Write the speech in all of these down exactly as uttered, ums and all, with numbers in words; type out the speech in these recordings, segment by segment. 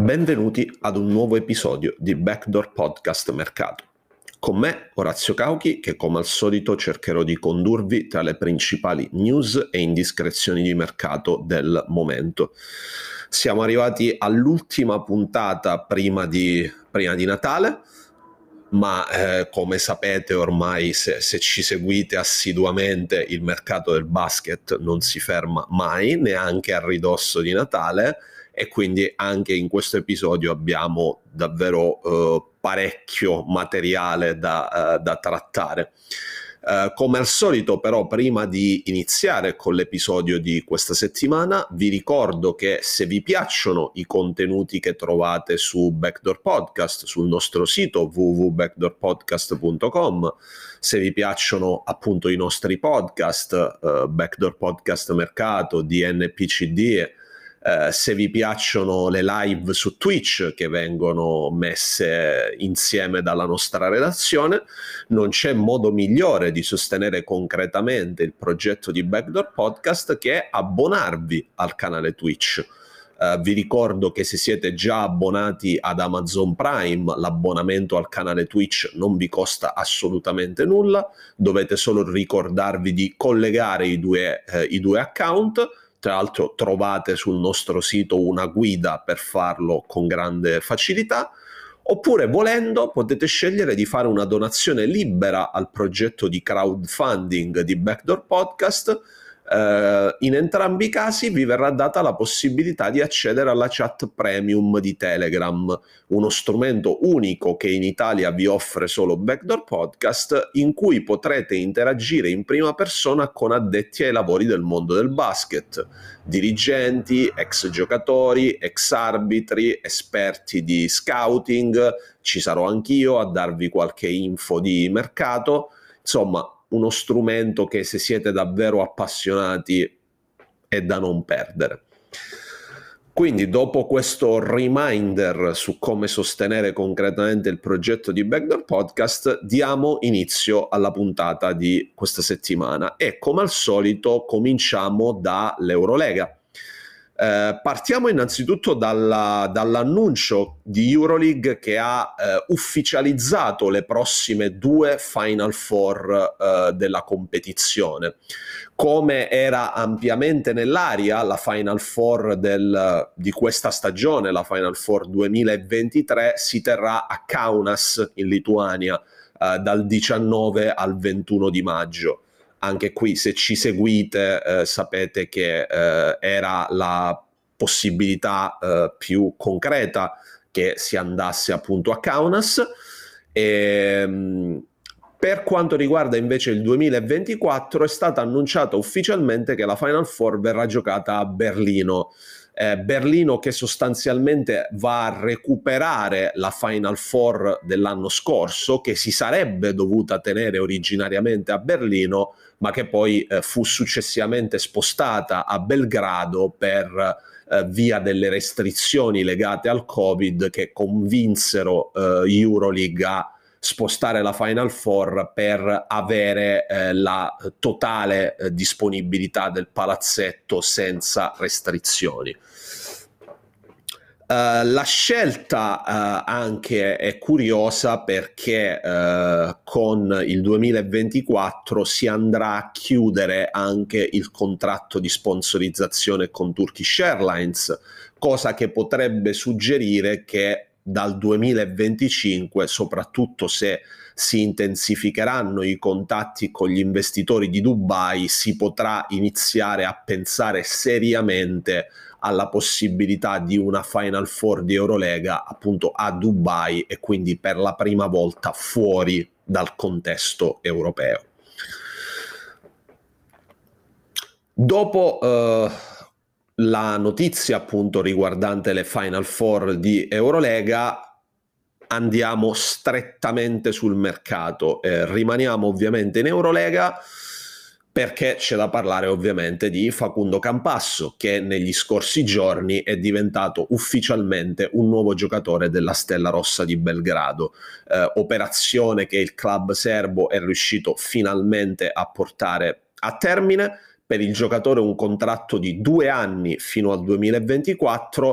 Benvenuti ad un nuovo episodio di Backdoor Podcast Mercato. Con me Orazio Cauchi, che come al solito cercherò di condurvi tra le principali news e indiscrezioni di mercato del momento. Siamo arrivati all'ultima puntata prima di, prima di Natale, ma eh, come sapete ormai, se, se ci seguite assiduamente, il mercato del basket non si ferma mai, neanche a ridosso di Natale, e quindi anche in questo episodio abbiamo davvero eh, parecchio materiale da, uh, da trattare. Uh, come al solito, però, prima di iniziare con l'episodio di questa settimana, vi ricordo che se vi piacciono i contenuti che trovate su Backdoor Podcast, sul nostro sito w w w punto backdoor podcast punto com, se vi piacciono appunto i nostri podcast, uh, Backdoor Podcast Mercato, D N P C D, Uh, se vi piacciono le live su Twitch che vengono messe insieme dalla nostra redazione, non c'è modo migliore di sostenere concretamente il progetto di Backdoor Podcast che abbonarvi al canale Twitch. Uh, vi ricordo che se siete già abbonati ad Amazon Prime, l'abbonamento al canale Twitch non vi costa assolutamente nulla, dovete solo ricordarvi di collegare i due, eh, i due account. Tra l'altro trovate sul nostro sito una guida per farlo con grande facilità, oppure volendo potete scegliere di fare una donazione libera al progetto di crowdfunding di Backdoor Podcast. Uh, in entrambi i casi vi verrà data la possibilità di accedere alla chat premium di Telegram, uno strumento unico che in Italia vi offre solo Backdoor Podcast, in cui potrete interagire in prima persona con addetti ai lavori del mondo del basket, dirigenti, ex giocatori, ex arbitri, esperti di scouting. Ci sarò anch'io a darvi qualche info di mercato, insomma uno strumento che, se siete davvero appassionati, è da non perdere. Quindi, dopo questo reminder su come sostenere concretamente il progetto di Backdoor Podcast, diamo inizio alla puntata di questa settimana e, come al solito, cominciamo dall'Eurolega. Eh, partiamo innanzitutto dalla, dall'annuncio di Euroleague che ha eh, ufficializzato le prossime due Final Four eh, della competizione. Come era ampiamente nell'aria, la Final Four del, di questa stagione, la Final Four duemilaventitré, si terrà a Kaunas in Lituania eh, dal diciannove al ventuno di maggio. Anche qui, se ci seguite, eh, sapete che eh, era la possibilità eh, più concreta che si andasse appunto a Kaunas. E, mh, per quanto riguarda invece il duemilaventiquattro, è stata annunciata ufficialmente che la Final Four verrà giocata a Berlino. Eh, Berlino che sostanzialmente va a recuperare la Final Four dell'anno scorso, che si sarebbe dovuta tenere originariamente a Berlino, ma che poi eh, fu successivamente spostata a Belgrado per eh, via delle restrizioni legate al Covid, che convinsero eh, Euroleague a spostare la Final Four per avere eh, la totale eh, disponibilità del palazzetto senza restrizioni. Uh, la scelta uh, anche è curiosa perché uh, con il duemilaventiquattro si andrà a chiudere anche il contratto di sponsorizzazione con Turkish Airlines, cosa che potrebbe suggerire che dal duemilaventicinque, soprattutto se si intensificheranno i contatti con gli investitori di Dubai, si potrà iniziare a pensare seriamente alla possibilità di una Final Four di Eurolega appunto a Dubai, e quindi per la prima volta fuori dal contesto europeo. Dopo uh, la notizia appunto riguardante le Final Four di Eurolega, andiamo strettamente sul mercato. Eh, rimaniamo ovviamente in Eurolega perché c'è da parlare ovviamente di Facundo Campasso, che negli scorsi giorni è diventato ufficialmente un nuovo giocatore della Stella Rossa di Belgrado, eh, operazione che il club serbo è riuscito finalmente a portare a termine. Per il giocatore un contratto di due anni fino al duemilaventiquattro,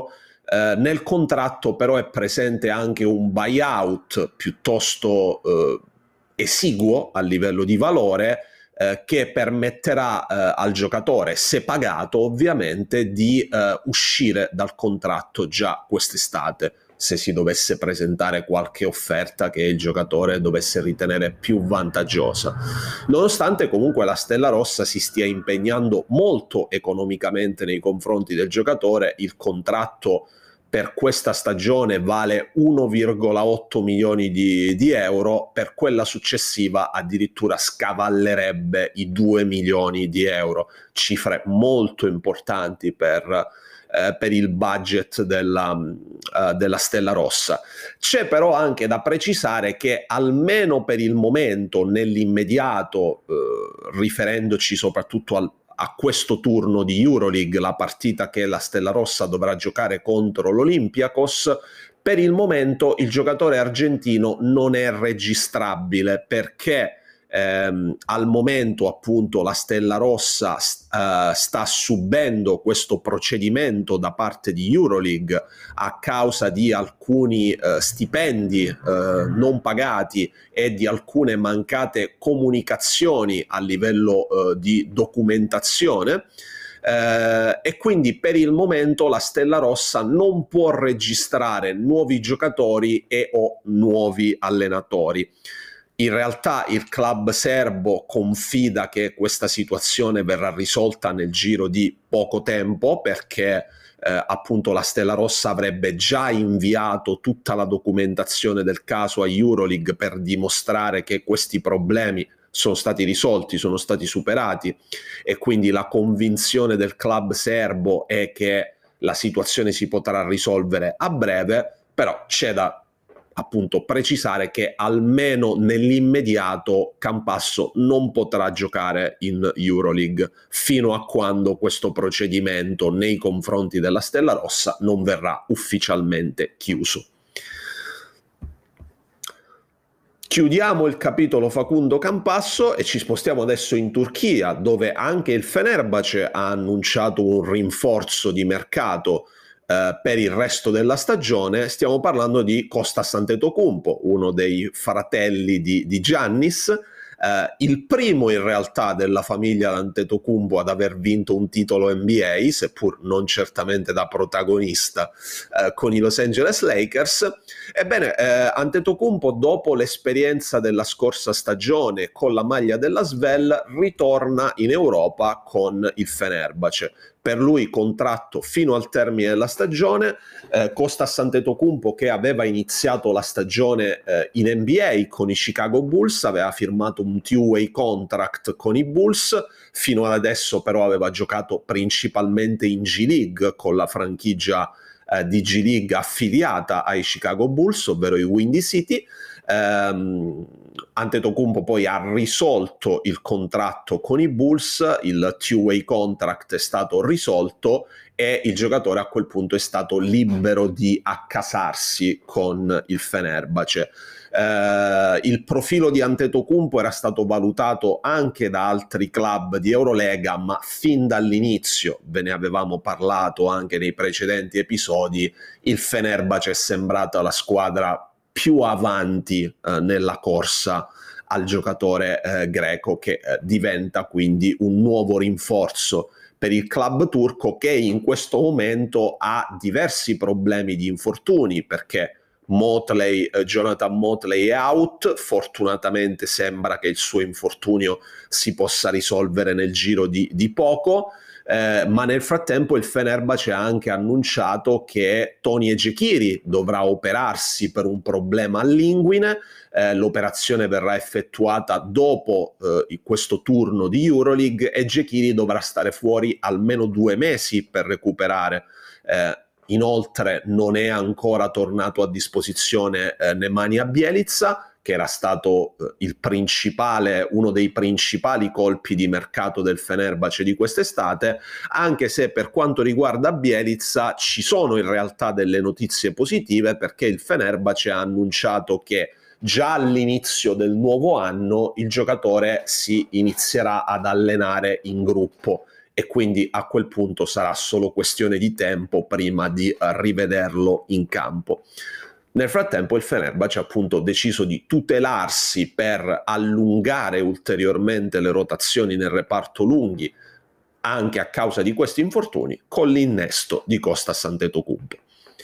Eh, nel contratto però è presente anche un buyout piuttosto eh, esiguo a livello di valore, eh, che permetterà eh, al giocatore, se pagato ovviamente, di eh, uscire dal contratto già quest'estate, se si dovesse presentare qualche offerta che il giocatore dovesse ritenere più vantaggiosa. Nonostante comunque la Stella Rossa si stia impegnando molto economicamente nei confronti del giocatore, il contratto per questa stagione vale uno virgola otto milioni di, di euro, per quella successiva addirittura scavallerebbe i due milioni di euro, cifre molto importanti per, eh, per il budget della, uh, della Stella Rossa. C'è però anche da precisare che almeno per il momento, nell'immediato, eh, riferendoci soprattutto al a questo turno di Euroleague, la partita che la Stella Rossa dovrà giocare contro l'Olympiakos, per il momento il giocatore argentino non è registrabile, perché ehm, al momento appunto la Stella Rossa eh, sta subendo questo procedimento da parte di Euroleague a causa di alcuni eh, stipendi eh, non pagati e di alcune mancate comunicazioni a livello eh, di documentazione. Eh, e quindi per il momento la Stella Rossa non può registrare nuovi giocatori e o nuovi allenatori. In realtà il club serbo confida che questa situazione verrà risolta nel giro di poco tempo, perché eh, appunto la Stella Rossa avrebbe già inviato tutta la documentazione del caso a Euroleague per dimostrare che questi problemi sono stati risolti, sono stati superati, e quindi la convinzione del club serbo è che la situazione si potrà risolvere a breve. Però c'è da appunto precisare che almeno nell'immediato Campasso non potrà giocare in Euroleague fino a quando questo procedimento nei confronti della Stella Rossa non verrà ufficialmente chiuso. Chiudiamo il capitolo Facundo Campasso e ci spostiamo adesso in Turchia, dove anche il Fenerbahce ha annunciato un rinforzo di mercato Uh, per il resto della stagione. Stiamo parlando di Kostas Antetokounmpo, uno dei fratelli di, di Giannis, uh, il primo in realtà della famiglia Antetokounmpo ad aver vinto un titolo N B A, seppur non certamente da protagonista, uh, con i Los Angeles Lakers. Ebbene, uh, Antetokounmpo, dopo l'esperienza della scorsa stagione con la maglia della Svel, ritorna in Europa con il Fenerbahce. Per lui contratto fino al termine della stagione. eh, Kostas Antetokounmpo, che aveva iniziato la stagione eh, in N B A con i Chicago Bulls, aveva firmato un two-way contract con i Bulls, fino ad adesso però aveva giocato principalmente in G League con la franchigia eh, di G League affiliata ai Chicago Bulls, ovvero i Windy City. Um, Antetokounmpo poi ha risolto il contratto con i Bulls, il two-way contract è stato risolto e il giocatore a quel punto è stato libero di accasarsi con il Fenerbahce. Uh, il profilo di Antetokounmpo era stato valutato anche da altri club di Eurolega, ma fin dall'inizio, ve ne avevamo parlato anche nei precedenti episodi, il Fenerbahce è sembrata la squadra più avanti eh, nella corsa al giocatore eh, greco, che eh, diventa quindi un nuovo rinforzo per il club turco, che in questo momento ha diversi problemi di infortuni, perché Motley, eh, Jonathan Motley è out. Fortunatamente sembra che il suo infortunio si possa risolvere nel giro di, di poco. Eh, ma nel frattempo il Fenerbahce ha anche annunciato che Tony Ejekiri dovrà operarsi per un problema all'inguine. Eh, l'operazione verrà effettuata dopo eh, questo turno di Euroleague e Ejekiri dovrà stare fuori almeno due mesi per recuperare. Eh, inoltre non è ancora tornato a disposizione eh, Nemanja Bjelica, che era stato eh, il principale, uno dei principali colpi di mercato del Fenerbahce di quest'estate, anche se per quanto riguarda Bjelica ci sono in realtà delle notizie positive, perché il Fenerbahce ha annunciato che già all'inizio del nuovo anno il giocatore si inizierà ad allenare in gruppo e quindi a quel punto sarà solo questione di tempo prima di rivederlo in campo. Nel frattempo il Fenerbahce ha appunto deciso di tutelarsi per allungare ulteriormente le rotazioni nel reparto lunghi, anche a causa di questi infortuni, con l'innesto di Kostas Antetokounmpo.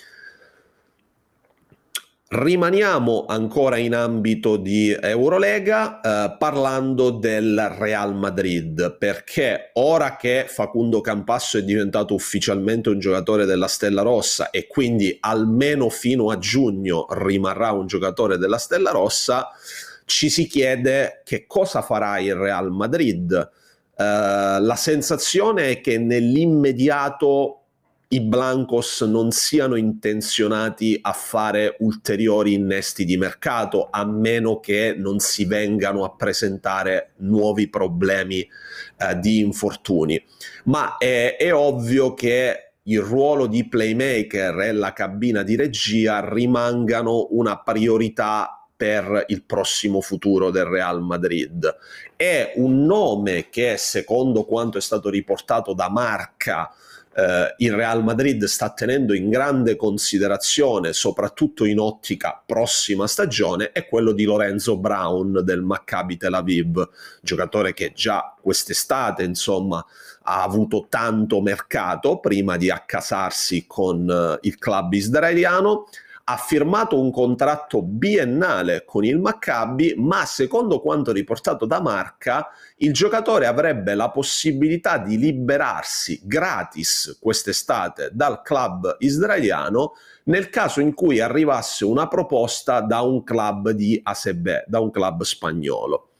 Rimaniamo ancora in ambito di Eurolega eh, parlando del Real Madrid, perché ora che Facundo Campasso è diventato ufficialmente un giocatore della Stella Rossa e quindi almeno fino a giugno rimarrà un giocatore della Stella Rossa, ci si chiede che cosa farà il Real Madrid. Eh, la sensazione è che nell'immediato i Blancos non siano intenzionati a fare ulteriori innesti di mercato, a meno che non si vengano a presentare nuovi problemi eh, di infortuni. Ma è, è ovvio che il ruolo di playmaker e la cabina di regia rimangano una priorità per il prossimo futuro del Real Madrid. È un nome che, secondo quanto è stato riportato da Marca, Uh, il Real Madrid sta tenendo in grande considerazione, soprattutto in ottica prossima stagione, è quello di Lorenzo Brown del Maccabi Tel Aviv, giocatore che già quest'estate insomma ha avuto tanto mercato prima di accasarsi con uh, il club israeliano. Ha firmato un contratto biennale con il Maccabi, ma secondo quanto riportato da Marca, il giocatore avrebbe la possibilità di liberarsi gratis quest'estate dal club israeliano nel caso in cui arrivasse una proposta da un club di A S E B, da un club spagnolo.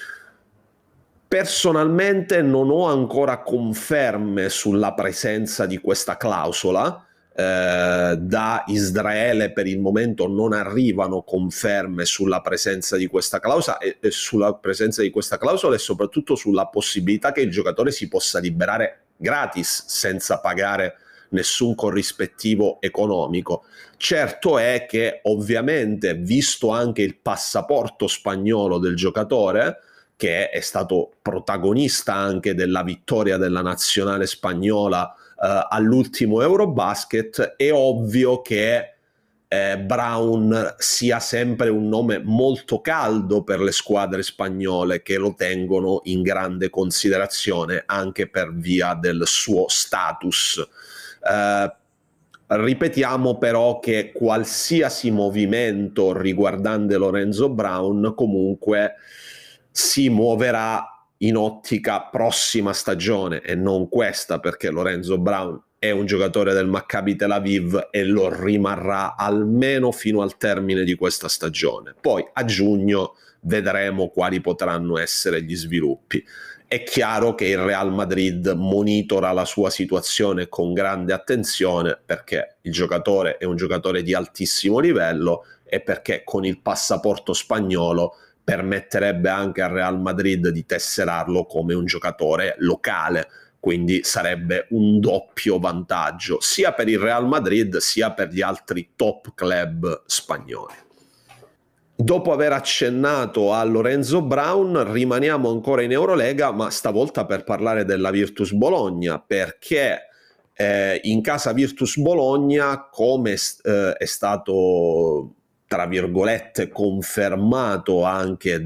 Personalmente non ho ancora conferme sulla presenza di questa clausola. Eh, da Israele per il momento non arrivano conferme sulla presenza di questa clausola e, e sulla presenza di questa clausola e soprattutto sulla possibilità che il giocatore si possa liberare gratis senza pagare nessun corrispettivo economico. Certo è che ovviamente, visto anche il passaporto spagnolo del giocatore, che è stato protagonista anche della vittoria della nazionale spagnola Uh, all'ultimo Eurobasket, è ovvio che eh, Brown sia sempre un nome molto caldo per le squadre spagnole, che lo tengono in grande considerazione anche per via del suo status. Uh, ripetiamo però che qualsiasi movimento riguardante Lorenzo Brown comunque si muoverà in ottica prossima stagione e non questa, perché Lorenzo Brown è un giocatore del Maccabi Tel Aviv e lo rimarrà almeno fino al termine di questa stagione. Poi a giugno vedremo quali potranno essere gli sviluppi. È chiaro che il Real Madrid monitora la sua situazione con grande attenzione, perché il giocatore è un giocatore di altissimo livello e perché con il passaporto spagnolo permetterebbe anche al Real Madrid di tesserarlo come un giocatore locale, quindi sarebbe un doppio vantaggio sia per il Real Madrid sia per gli altri top club spagnoli. Dopo aver accennato a Lorenzo Brown, rimaniamo ancora in Eurolega, ma stavolta per parlare della Virtus Bologna, perché eh, in casa Virtus Bologna, come eh, è stato tra virgolette confermato anche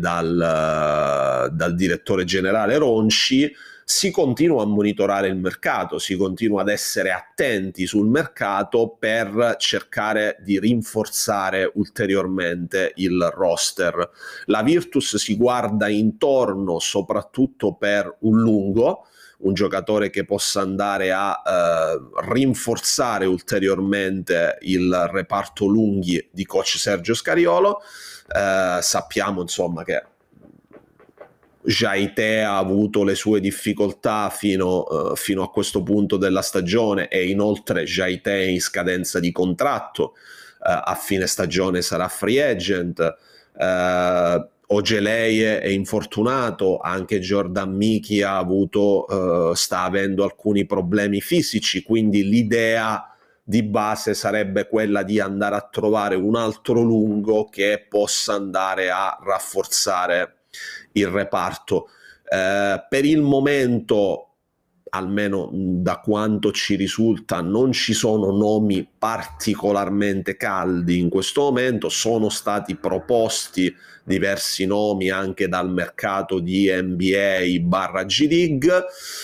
dal, dal direttore generale Ronci, si continua a monitorare il mercato, si continua ad essere attenti sul mercato per cercare di rinforzare ulteriormente il roster. La Virtus si guarda intorno soprattutto per un lungo, un giocatore che possa andare a eh, rinforzare ulteriormente il reparto lunghi di coach Sergio Scariolo. Eh, sappiamo insomma che Jaite ha avuto le sue difficoltà fino, uh, fino a questo punto della stagione e inoltre Jaite è in scadenza di contratto, uh, a fine stagione sarà free agent. uh, Ogeleie è infortunato, anche Jordan Miki ha avuto, uh, sta avendo alcuni problemi fisici, quindi l'idea di base sarebbe quella di andare a trovare un altro lungo che possa andare a rafforzare il reparto. Eh, per il momento almeno da quanto ci risulta non ci sono nomi particolarmente caldi in questo momento. Sono stati proposti diversi nomi anche dal mercato di N B A barra G League,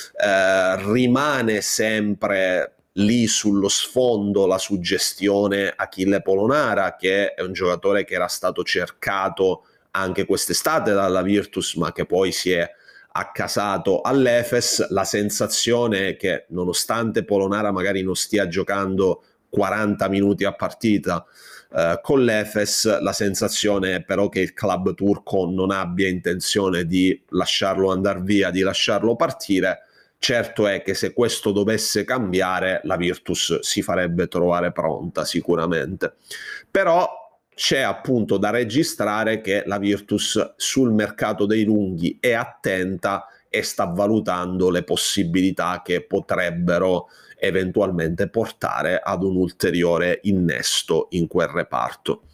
eh, rimane sempre lì sullo sfondo la suggestione Achille Polonara, che è un giocatore che era stato cercato anche quest'estate dalla Virtus ma che poi si è accasato all'Efes. La sensazione è che nonostante Polonara magari non stia giocando quaranta minuti a partita eh, con l'Efes, la sensazione è però che il club turco non abbia intenzione di lasciarlo andare via, di lasciarlo partire. Certo è che se questo dovesse cambiare, la Virtus si farebbe trovare pronta sicuramente. Però c'è appunto da registrare che la Virtus sul mercato dei lunghi è attenta e sta valutando le possibilità che potrebbero eventualmente portare ad un ulteriore innesto in quel reparto.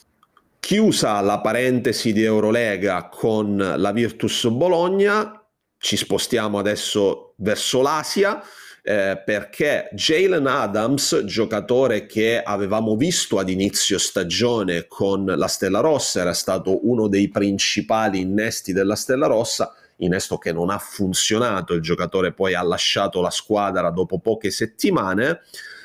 Chiusa la parentesi di Eurolega con la Virtus Bologna, ci spostiamo adesso verso l'Asia, eh, perché Jalen Adams, giocatore che avevamo visto ad inizio stagione con la Stella Rossa, era stato uno dei principali innesti della Stella Rossa, innesto che non ha funzionato, il giocatore poi ha lasciato la squadra dopo poche settimane.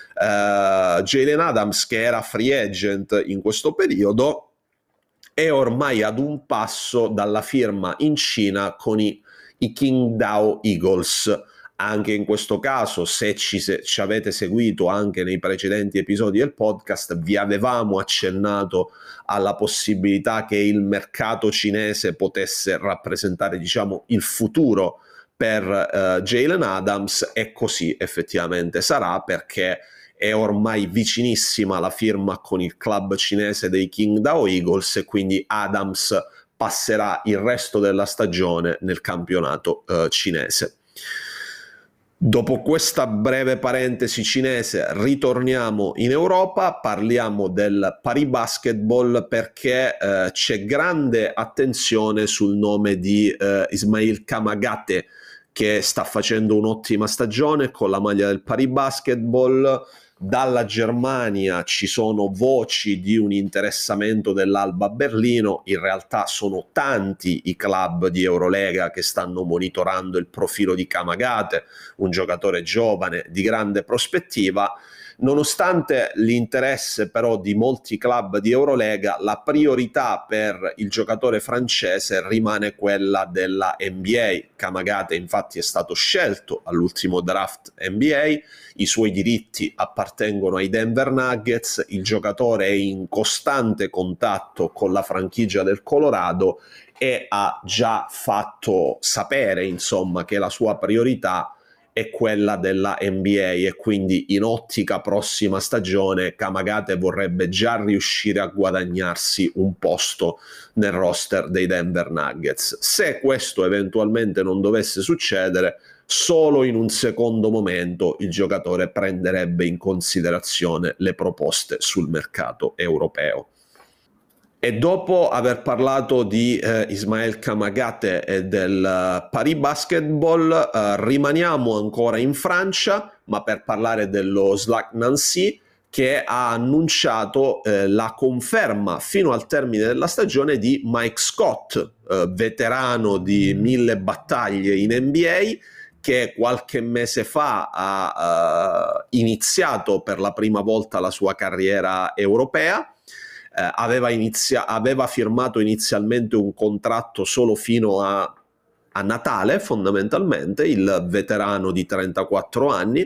eh, Jalen Adams, che era free agent in questo periodo, è ormai ad un passo dalla firma in Cina con i i Qingdao Eagles. Anche in questo caso, se ci, se ci avete seguito anche nei precedenti episodi del podcast, vi avevamo accennato alla possibilità che il mercato cinese potesse rappresentare, diciamo, il futuro per uh, Jalen Adams, e così effettivamente sarà, perché è ormai vicinissima la firma con il club cinese dei Qingdao Eagles e quindi Adams passerà il resto della stagione nel campionato eh, cinese. Dopo questa breve parentesi cinese ritorniamo in Europa, parliamo del Paris Basketball, perché eh, c'è grande attenzione sul nome di eh, Ismail Kamagate, che sta facendo un'ottima stagione con la maglia del Paris Basketball. Dalla Germania ci sono voci di un interessamento dell'Alba Berlino. In realtà sono tanti i club di Eurolega che stanno monitorando il profilo di Kamagate, un giocatore giovane di grande prospettiva. Nonostante l'interesse però di molti club di Eurolega, la priorità per il giocatore francese rimane quella della N B A. Kamagate infatti è stato scelto all'ultimo draft N B A, i suoi diritti appartengono ai Denver Nuggets, il giocatore è in costante contatto con la franchigia del Colorado e ha già fatto sapere, insomma, che la sua priorità è quella della N B A, e quindi in ottica prossima stagione Kamagate vorrebbe già riuscire a guadagnarsi un posto nel roster dei Denver Nuggets. Se questo eventualmente non dovesse succedere, solo in un secondo momento il giocatore prenderebbe in considerazione le proposte sul mercato europeo. E dopo aver parlato di eh, Ismail Kamagate e del uh, Paris Basketball, uh, rimaniamo ancora in Francia, ma per parlare dello S L A C Nancy, che ha annunciato eh, la conferma fino al termine della stagione di Mike Scott, eh, veterano di mille battaglie in N B A, che qualche mese fa ha uh, iniziato per la prima volta la sua carriera europea. Eh, aveva, inizia- aveva firmato inizialmente un contratto solo fino a, a Natale, fondamentalmente, il veterano di trentaquattro anni,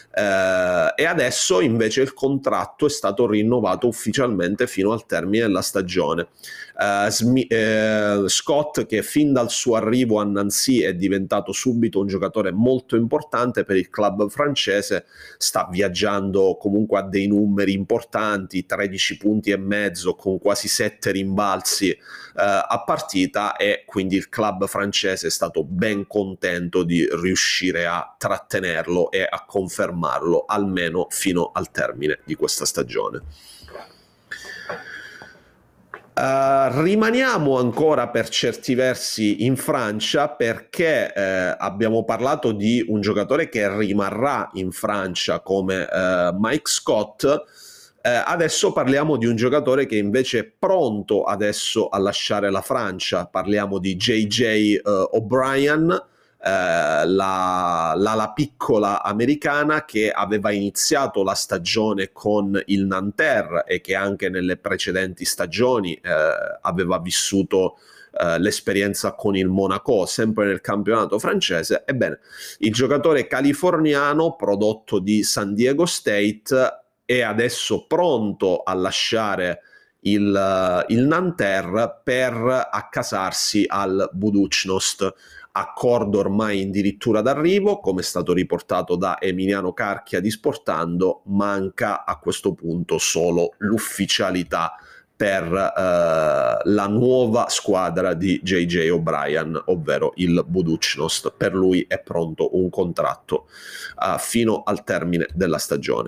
eh, e adesso invece il contratto è stato rinnovato ufficialmente fino al termine della stagione. Eh, Smi- eh, Scott, che fin dal suo arrivo a Nancy è diventato subito un giocatore molto importante per il club francese, sta viaggiando comunque a dei numeri importanti, tredici punti e mezzo con quasi sette rimbalzi eh, a partita, e quindi il club francese è stato ben contento di riuscire a trattenerlo e a confermarlo almeno fino al termine di questa stagione. Uh, rimaniamo ancora per certi versi in Francia, perché eh, abbiamo parlato di un giocatore che rimarrà in Francia come eh, Mike Scott. Eh, adesso parliamo di un giocatore che invece è pronto adesso a lasciare la Francia. Parliamo di J J eh, O'Brien, eh, la, l'ala piccola americana che aveva iniziato la stagione con il Nanterre e che anche nelle precedenti stagioni eh, aveva vissuto eh, l'esperienza con il Monaco, sempre nel campionato francese. Ebbene, il giocatore californiano prodotto di San Diego State è adesso pronto a lasciare il, il Nanterre per accasarsi al Budućnost, accordo ormai addirittura d'arrivo, come è stato riportato da Emiliano Carchia di Sportando. Manca a questo punto solo l'ufficialità per eh, la nuova squadra di J J O'Brien, ovvero il Budućnost. Per lui è pronto un contratto uh, fino al termine della stagione.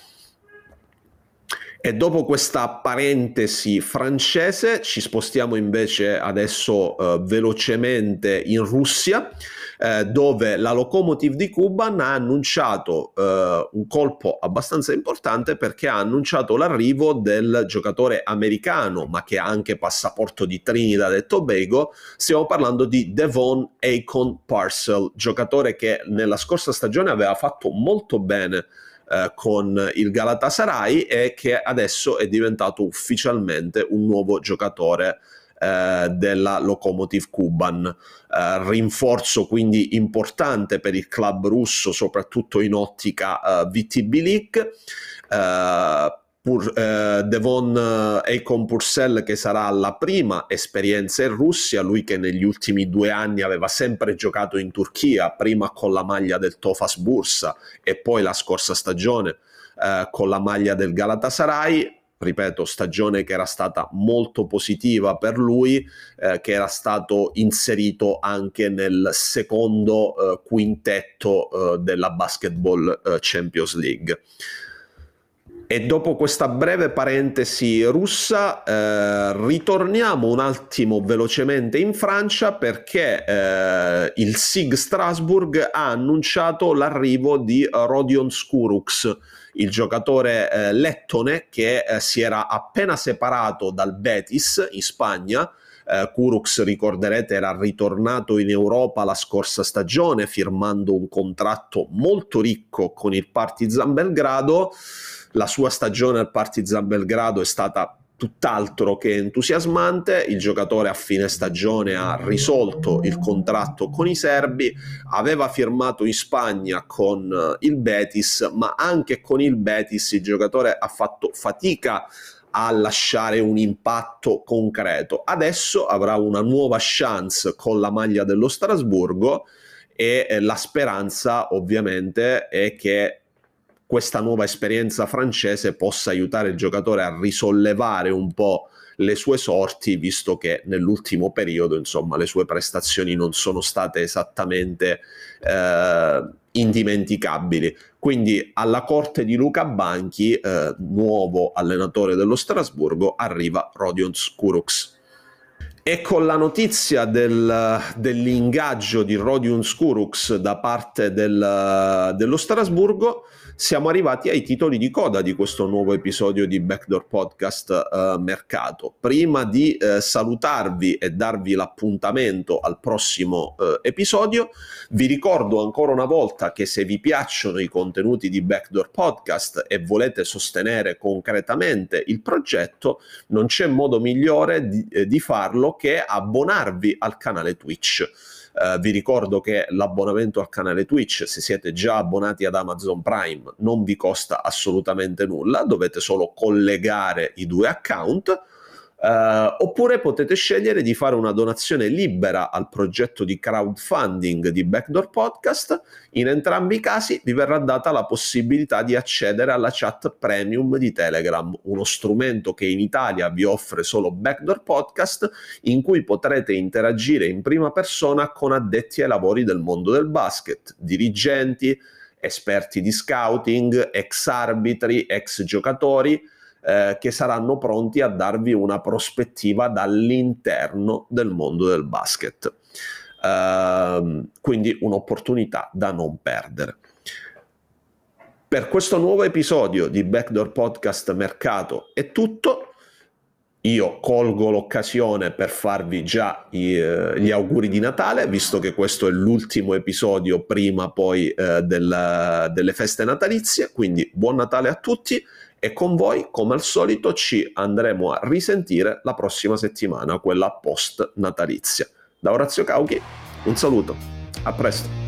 E dopo questa parentesi francese ci spostiamo invece adesso eh, velocemente in Russia, eh, dove la Lokomotiv di Kuban ha annunciato eh, un colpo abbastanza importante, perché ha annunciato l'arrivo del giocatore americano, ma che ha anche passaporto di Trinidad e Tobago. Stiamo parlando di Devon Akorn-Purcell, giocatore che nella scorsa stagione aveva fatto molto bene Uh, con il Galatasaray e che adesso è diventato ufficialmente un nuovo giocatore uh, della Lokomotiv Kuban. Uh, rinforzo quindi importante per il club russo, soprattutto in ottica uh, V T B League. Uh, Pur, eh, Devon Akorn-Purcell, che sarà la prima esperienza in Russia, lui che negli ultimi due anni aveva sempre giocato in Turchia, prima con la maglia del Tofaş Bursa e poi la scorsa stagione eh, con la maglia del Galatasaray. Ripeto, stagione che era stata molto positiva per lui, eh, che era stato inserito anche nel secondo eh, quintetto eh, della Basketball eh, Champions League. E dopo questa breve parentesi russa, eh, ritorniamo un attimo velocemente in Francia, perché eh, il S I G Strasbourg ha annunciato l'arrivo di Rodion Škuruks, il giocatore eh, lettone che eh, si era appena separato dal Betis in Spagna. Uh, Kuruks, ricorderete, era ritornato in Europa la scorsa stagione firmando un contratto molto ricco con il Partizan Belgrado. La sua stagione al Partizan Belgrado è stata tutt'altro che entusiasmante. Il giocatore a fine stagione ha risolto il contratto con i serbi, aveva firmato in Spagna con uh, il Betis, ma anche con il Betis il giocatore ha fatto fatica a lasciare un impatto concreto. Adesso avrà una nuova chance con la maglia dello Strasburgo e eh, la speranza ovviamente è che questa nuova esperienza francese possa aiutare il giocatore a risollevare un po' le sue sorti, visto che nell'ultimo periodo, insomma, le sue prestazioni non sono state esattamente eh, indimenticabili. Quindi alla corte di Luca Banchi, eh, nuovo allenatore dello Strasburgo, arriva Rodion Škuruks. E con la notizia del, dell'ingaggio di Rodion Škuruks da parte del, dello Strasburgo, siamo arrivati ai titoli di coda di questo nuovo episodio di Backdoor Podcast eh, Mercato. Prima di eh, salutarvi e darvi l'appuntamento al prossimo eh, episodio, vi ricordo ancora una volta che se vi piacciono i contenuti di Backdoor Podcast e volete sostenere concretamente il progetto, non c'è modo migliore di, eh, di farlo che abbonarvi al canale Twitch. Uh, vi ricordo che l'abbonamento al canale Twitch, se siete già abbonati ad Amazon Prime, non vi costa assolutamente nulla, dovete solo collegare i due account, uh, oppure potete scegliere di fare una donazione libera al progetto di crowdfunding di Backdoor Podcast. In entrambi i casi vi verrà data la possibilità di accedere alla chat premium di Telegram, uno strumento che in Italia vi offre solo Backdoor Podcast, in cui potrete interagire in prima persona con addetti ai lavori del mondo del basket, dirigenti, esperti di scouting, ex arbitri, ex giocatori, eh, che saranno pronti a darvi una prospettiva dall'interno del mondo del basket. Uh, quindi un'opportunità da non perdere. Per questo nuovo episodio di Backdoor Podcast Mercato è tutto. Io colgo l'occasione per farvi già i, eh, gli auguri di Natale, visto che questo è l'ultimo episodio prima poi eh, del, delle feste natalizie, quindi buon Natale a tutti e con voi, come al solito, ci andremo a risentire la prossima settimana, quella post natalizia. Da Orazio Cauchi, un saluto, a presto.